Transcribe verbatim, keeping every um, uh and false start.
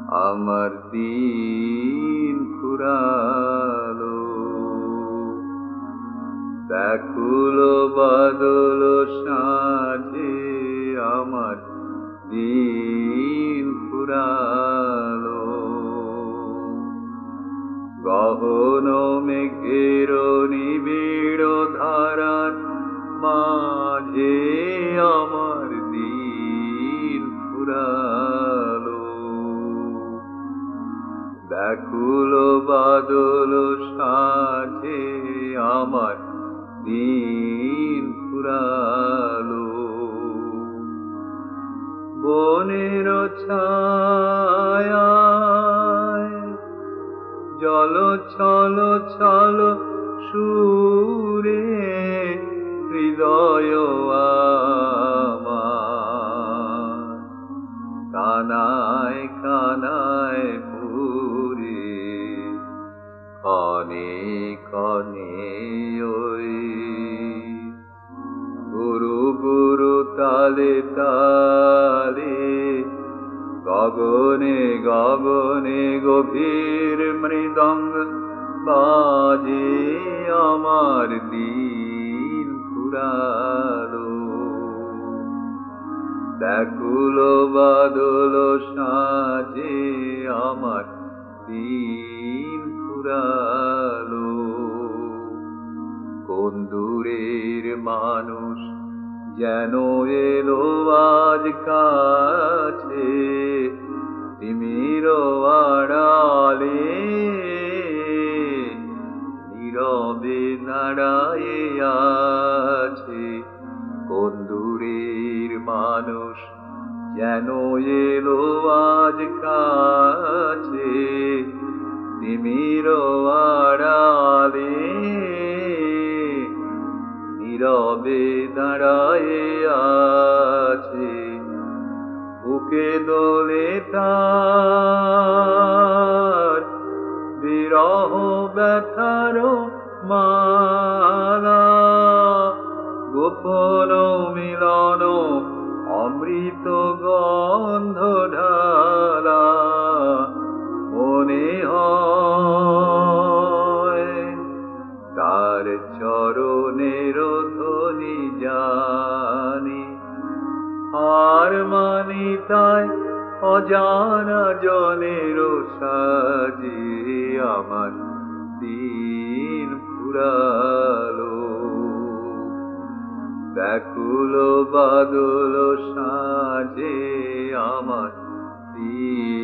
আমার দিন ফুরালো। ব্যাকুল বাদল সাজে আমার দিন ফুরালো। গহন মেঘের নিবিড় ধারার মাঝে আমার দিন ফুরালো। ব্যাকুল বাদল সাজে আমার দিন ফুরালো। বনের ছায়ায় জল ছল ছল সুরে হৃদয় আমার কানায় কানায় পুরে। কনে কনে ওই গুরু গুরু তালে তালে গগনে গগনে গভীর মৃদঙ্গ বাজে আমার দিন ফুরালো। ব্যাকুল বাদল সাজে আমার দিন ফুরালো। কোন দূরের মানুষ যেন এলো আজ কাছে তিমির আড়ালে, নীরবে দাঁড়ায়ে আছে। কোন দূরের মানুষ যেন এলো আজ কাছে তিমির আড়ালে, নীরবে দাঁড়ায়ে আছে। বুকে দোলে তার বিরহ ব্যথার মালা, গোপন মিলন অমৃত গন্ধ ঢালা। মনে হয় তার চরণের ধ্বনি জানি, আর মানি তাই অজানা জনের সাজে আমার দিন ফুরালো। ব্যাকুল বাদল সাজে আমার দিন